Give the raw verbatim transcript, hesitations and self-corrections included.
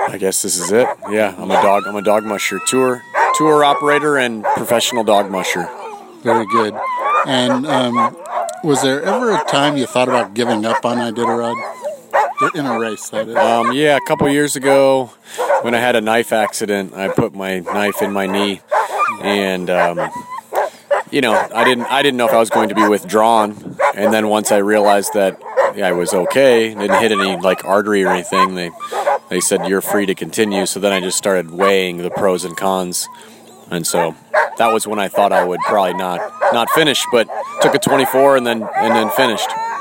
I guess this is it. Yeah, I'm a dog. I'm a dog musher, tour tour operator, and professional dog musher. Very good. And um, was there ever a time you thought about giving up on Iditarod? In a race, that is. Um, yeah, a couple years ago, when I had a knife accident, I put my knife in my knee, and um, you know, I didn't, I didn't know if I was going to be withdrawn. And then once I realized that yeah, I was okay, didn't hit any like artery or anything, they they said you're free to continue. So then I just started weighing the pros and cons, and so that was when I thought I would probably not not finish, but took a twenty-four and then and then finished.